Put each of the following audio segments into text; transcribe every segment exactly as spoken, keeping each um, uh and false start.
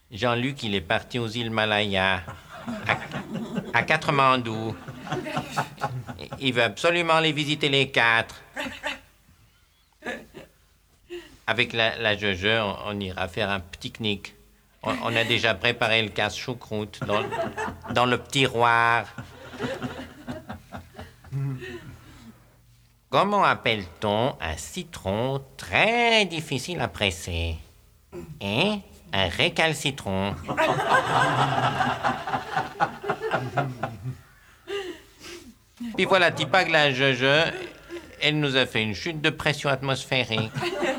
Jean-Luc, il est parti aux îles Malaya, à, à Katmandou. Il veut absolument les visiter les quatre. Avec la, la Jeuje, on, on ira faire un pique-nique. On, on a déjà préparé le casse-choucroute dans, dans le tiroir. Comment appelle-t-on un citron très difficile à presser? Hein? Un récalcitron. Puis voilà, Tipag, la Jeuje, elle nous a fait une chute de pression atmosphérique.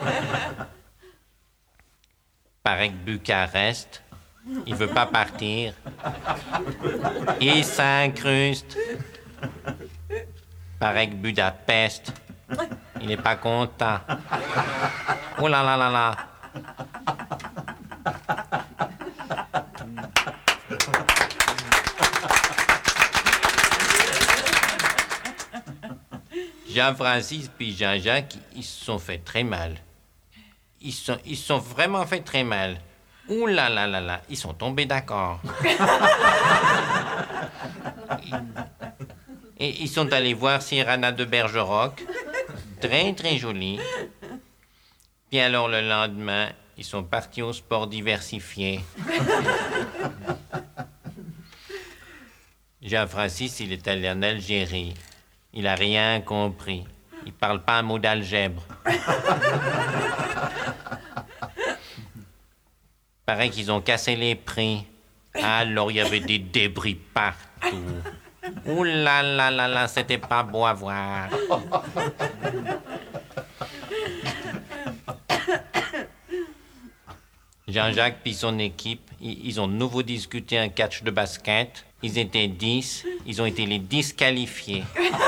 Paraît que Bucarest, il veut pas partir. Il s'incruste. Paraît que Budapest, il n'est pas content. Oh là là là là. Jean-Francis puis Jean-Jacques, ils se sont fait très mal. Ils se sont, ils se sont vraiment fait très mal. Ouh là là là là, ils sont tombés d'accord. Et ils sont allés voir Cyrano de Bergerac, très très joli. Puis alors le lendemain, ils sont partis au sport diversifié. Jean-Francis, il est allé en Algérie. Il a rien compris. Il parle pas un mot d'algèbre. Paraît qu'ils ont cassé les prix. Alors il y avait des débris partout. Ouh là là là là, c'était pas beau à voir. Jean-Jacques puis son équipe, ils ont de nouveau discuté un catch de basket. Ils étaient dix, ils ont été les disqualifiés.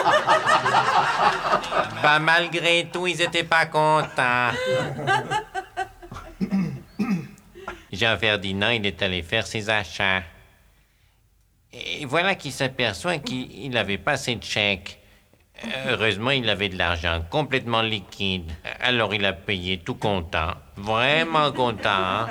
Bah malgré tout, ils étaient pas contents. Jean-Ferdinand, il est allé faire ses achats. Et voilà qu'il s'aperçoit qu'il n'avait pas assez de chèques. Heureusement, il avait de l'argent complètement liquide. Alors il a payé tout content. Vraiment content.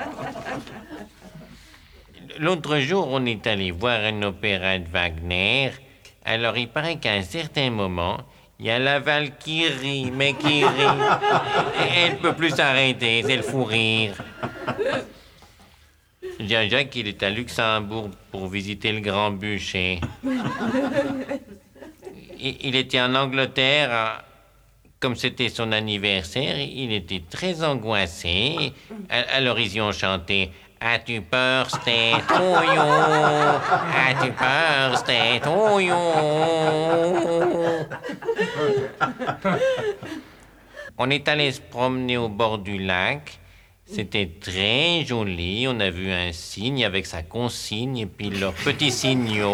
L'autre jour, on est allé voir un opéra de Wagner. Alors il paraît qu'à un certain moment, il y a la Val qui rit, mais qui rit. Elle peut plus s'arrêter, c'est le fou rire. Jean-Jacques, il est à Luxembourg pour visiter le Grand Bûcher. Il était en Angleterre, comme c'était son anniversaire, il était très angoissé. Alors ils y ont chanté « As-tu peur, c'était touillon? As-tu peur, c'était touillon? » On est allé se promener au bord du lac. C'était très joli. On a vu un cygne avec sa consigne et puis leurs petits signaux.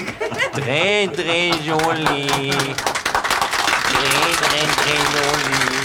Très, très joli. Très, très, très joli.